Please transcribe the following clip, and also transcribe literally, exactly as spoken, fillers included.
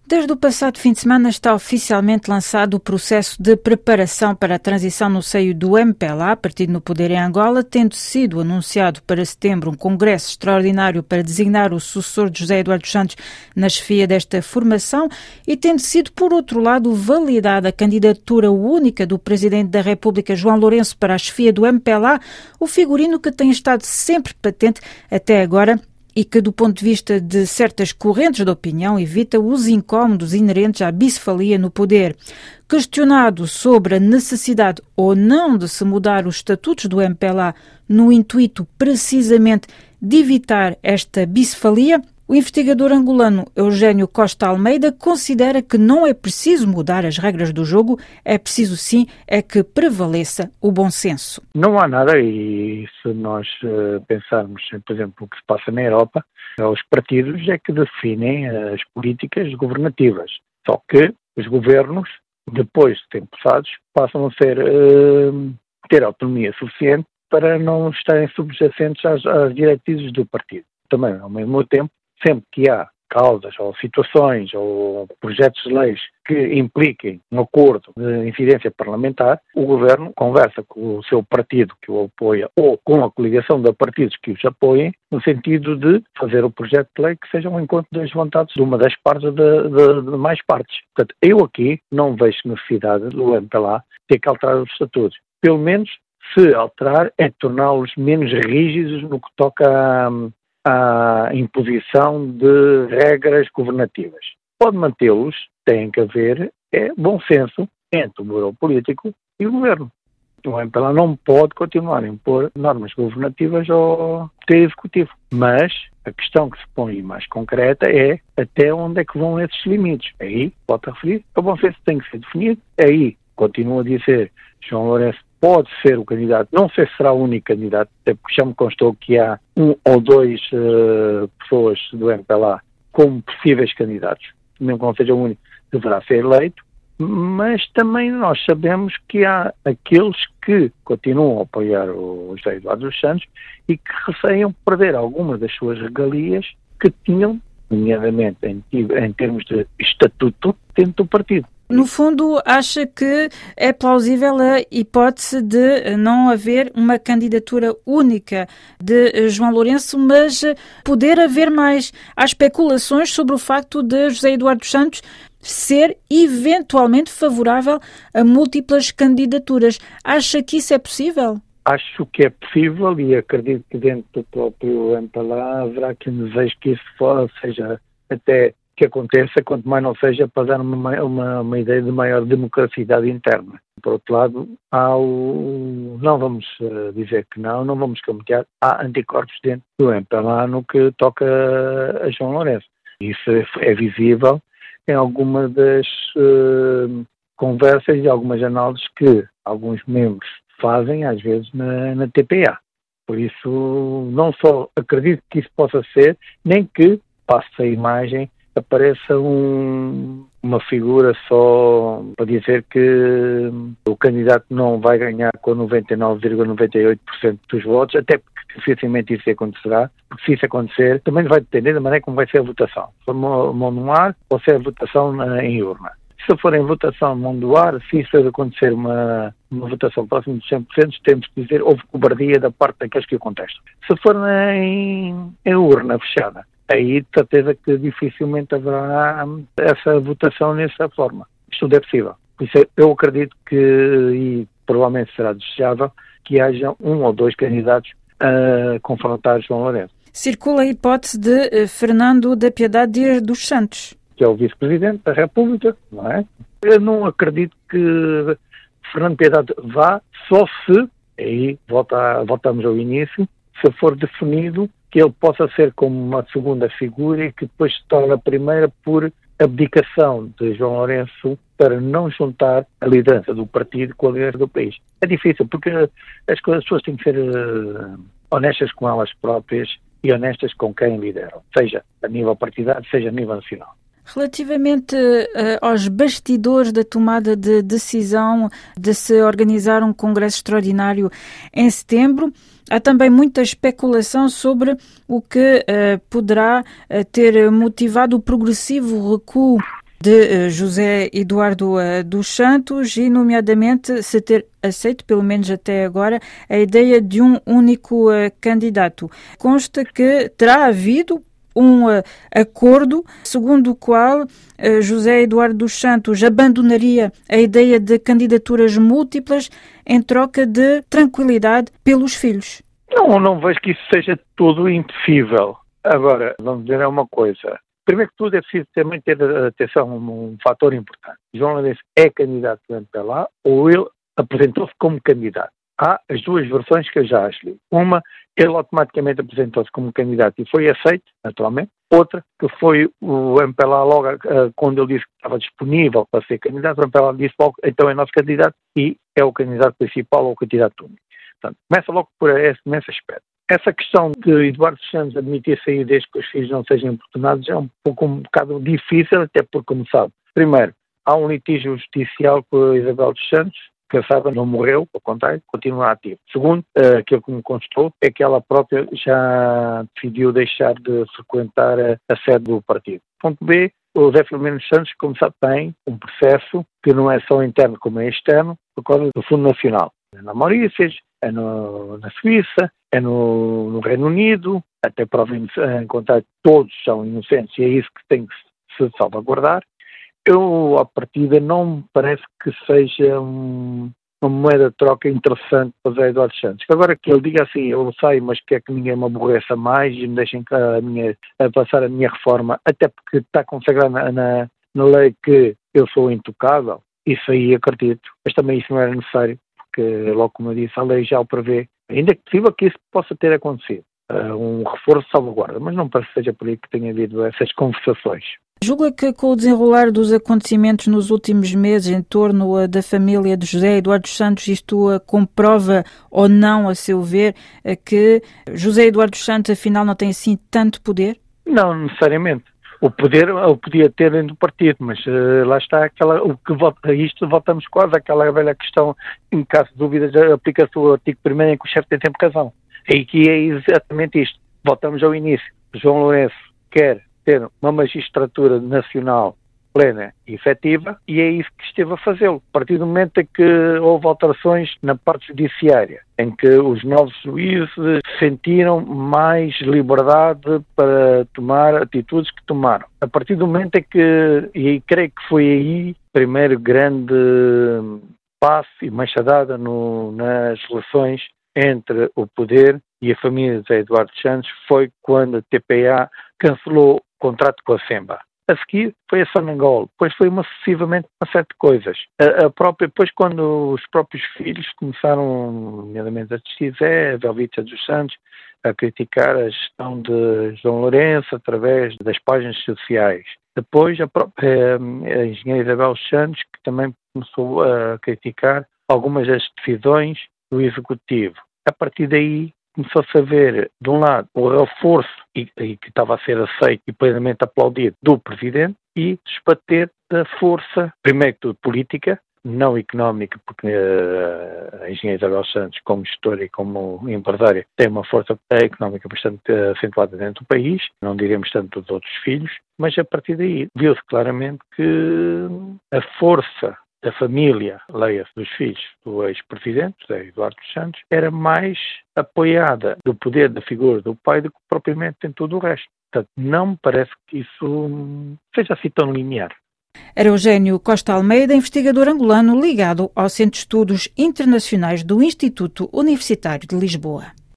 Desde o passado fim de semana está oficialmente lançado o processo de preparação para a transição no seio do M P L A, partido no poder em Angola, tendo sido anunciado para setembro um congresso extraordinário para designar o sucessor de José Eduardo Santos na chefia desta formação e tendo sido, por outro lado, validada a candidatura única do Presidente da República, João Lourenço, para a chefia do M P L A, o figurino que tem estado sempre patente até agora e que, do ponto de vista de certas correntes de opinião, evita os incómodos inerentes à bicefalia no poder. Questionado sobre a necessidade ou não de se mudar os estatutos do M P L A no intuito, precisamente, de evitar esta bicefalia, o investigador angolano Eugênio Costa Almeida considera que não é preciso mudar as regras do jogo, é preciso sim é que prevaleça o bom senso. Não há nada, e se nós uh, pensarmos, por exemplo, o que se passa na Europa, os partidos é que definem as políticas governativas. Só que os governos, depois de serem passados, passam a ser, uh, ter autonomia suficiente para não estarem subjacentes às, às diretrizes do partido. Também, ao mesmo tempo, sempre que há causas ou situações ou projetos de leis que impliquem um acordo de incidência parlamentar, o Governo conversa com o seu partido que o apoia ou com a coligação de partidos que os apoiem, no sentido de fazer o projeto de lei que seja um encontro das vontades de uma das partes de, de, de mais partes. Portanto, eu aqui não vejo necessidade do M P L A ter que alterar os estatutos. Pelo menos, se alterar, é torná-los menos rígidos no que toca a a imposição de regras governativas. Pode mantê-los, tem que haver é, bom senso entre o Bureau Político e o Governo. O M P L A não pode continuar a impor normas governativas ao Poder Executivo. Mas a questão que se põe mais concreta é até onde é que vão esses limites. Aí, pode referir, o bom senso tem que ser definido. Aí, continua a dizer, João Lourenço pode ser o candidato, não sei se será o único candidato, até porque já me constou que há um ou dois uh, pessoas do M P L A como possíveis candidatos, mesmo que não seja o único, deverá ser eleito, mas também nós sabemos que há aqueles que continuam a apoiar o José Eduardo dos Santos e que receiam perder algumas das suas regalias que tinham, nomeadamente em, em termos de estatuto, dentro do partido. No fundo, acha que é plausível a hipótese de não haver uma candidatura única de João Lourenço, mas poder haver mais. Há especulações sobre o facto de José Eduardo dos Santos ser eventualmente favorável a múltiplas candidaturas. Acha que isso é possível? Acho que é possível e acredito que dentro do próprio M P L A haverá quem deseje que isso for, seja até que aconteça, quanto mais não seja para dar uma, uma, uma ideia de maior democracidade interna. Por outro lado, há o, não vamos uh, dizer que não, não vamos camutear, há anticorpos dentro do M P L A no que toca a João Lourenço. Isso é, é visível em alguma das uh, conversas e algumas análises que alguns membros fazem, às vezes, na, na T P A. Por isso, não só acredito que isso possa ser, nem que passe a imagem apareça um, uma figura só para dizer que o candidato não vai ganhar com noventa e nove vírgula noventa e oito por cento dos votos, até porque dificilmente isso acontecerá, porque se isso acontecer, também vai depender da maneira como vai ser a votação. Se for mão no ar ou se é a votação na, em urna. Se for em votação mão do ar, se isso acontecer uma, uma votação próxima de cem por cento, temos que dizer houve cobardia da parte daqueles que o contestam. Se for na, em, em urna fechada, aí de certeza que dificilmente haverá essa votação nessa forma. Isto é possível. Por isso eu acredito que, e provavelmente será desejável, que haja um ou dois candidatos a confrontar João Lourenço. Circula a hipótese de uh, Fernando da Piedade Dias dos Santos, que é o vice-presidente da República, não é? Eu não acredito que Fernando Piedade vá, só se, aí volta, voltamos ao início, se for definido que ele possa ser como uma segunda figura e que depois se torne a primeira por abdicação de João Lourenço para não juntar a liderança do partido com a liderança do país. É difícil, porque as pessoas têm que ser uh, honestas com elas próprias e honestas com quem lideram, seja a nível partidário, seja a nível nacional. Relativamente uh, aos bastidores da tomada de decisão de se organizar um congresso extraordinário em setembro, há também muita especulação sobre o que uh, poderá uh, ter motivado o progressivo recuo de José Eduardo dos Santos e, nomeadamente, se ter aceito, pelo menos até agora, a ideia de um único candidato. Consta que terá havido um uh, acordo segundo o qual uh, José Eduardo dos Santos abandonaria a ideia de candidaturas múltiplas em troca de tranquilidade pelos filhos. Não, não vejo que isso seja tudo impossível. Agora, vamos dizer uma coisa. Primeiro que tudo é preciso também ter atenção a um, um fator importante. João Lourenço é candidato do M P L A ou ele apresentou-se como candidato? Há as duas versões que eu já acho. Uma, ele automaticamente apresentou-se como candidato e foi aceito, naturalmente. Outra, que foi o M P L A logo uh, quando ele disse que estava disponível para ser candidato, o M P L A disse logo, então é nosso candidato e é o candidato principal ou o candidato único. Portanto, começa logo por esse, nesse aspecto. Essa questão de Eduardo Santos admitir sair desde que os filhos não sejam importunados é um pouco um bocado difícil, até porque, como sabe, primeiro, há um litígio judicial com a Isabel dos Santos, que a Saba não morreu, ao contrário, continua ativo. Segundo, uh, aquilo que me constou é que ela própria já decidiu deixar de frequentar a, a sede do partido. Ponto B, o José Filomeno dos Santos, como sabe, tem um processo que não é só interno como é externo, por causa do Fundo Nacional. É na Maurícias, é no, na Suíça, é no, no Reino Unido, até prova em, em contrário, todos são inocentes e é isso que tem que se salvaguardar. Eu, à partida, não me parece que seja um, uma moeda de troca interessante para José Eduardo Santos. Agora que ele diga assim, eu saio, mas quer que ninguém me aborreça mais e me deixem a minha, a passar a minha reforma, até porque está consagrado na, na, na lei que eu sou intocável, isso aí acredito, mas também isso não era necessário, porque, logo como eu disse, a lei já o prevê, ainda que possível que isso possa ter acontecido, uh, um reforço de salvaguarda, mas não parece que seja por aí que tenha havido essas conversações. Julga que com o desenrolar dos acontecimentos nos últimos meses em torno uh, da família de José Eduardo dos Santos, isto uh, comprova ou não, a seu ver, uh, que José Eduardo dos Santos afinal não tem assim tanto poder? Não necessariamente. O poder o podia ter dentro do partido, mas uh, lá está aquela, o que volta a isto, voltamos quase àquela velha questão, em caso de dúvidas, aplica-se o artigo primeiro em que o chefe tem sempre razão. E que é exatamente isto. Voltamos ao início. João Lourenço quer ter uma magistratura nacional plena e efetiva, e é isso que esteve a fazê-lo. A partir do momento em que houve alterações na parte judiciária, em que os novos juízes sentiram mais liberdade para tomar atitudes que tomaram. A partir do momento em que, e creio que foi aí o primeiro grande passo e machadada no, nas relações entre o poder e a família de José Eduardo Santos, foi quando a T P A cancelou o contrato com a SEMBA. A seguir foi a Sonangol, depois foi uma, sucessivamente uma série de coisas. A, a própria, depois quando os próprios filhos começaram, nomeadamente a Tizé, a Velvita dos Santos, a criticar a gestão de João Lourenço através das páginas sociais. Depois a própria a engenheira Isabel dos Santos, que também começou a criticar algumas das decisões do Executivo. A partir daí começou-se a ver, de um lado, o reforço, e, e que estava a ser aceito e plenamente aplaudido, do Presidente, e desbater da força, primeiro que tudo, política, não económica, porque uh, a engenheira Isabel Santos, como gestora e como empresária, tem uma força económica bastante acentuada dentro do país, não diremos tanto dos outros filhos, mas a partir daí viu-se claramente que a força da família, leia-se dos filhos do ex-presidente, José Eduardo dos Santos, era mais apoiada do poder da figura do pai do que propriamente em tudo o resto. Portanto, não me parece que isso seja assim tão linear. Era Eugênio Costa Almeida, investigador angolano ligado ao Centro de Estudos Internacionais do Instituto Universitário de Lisboa.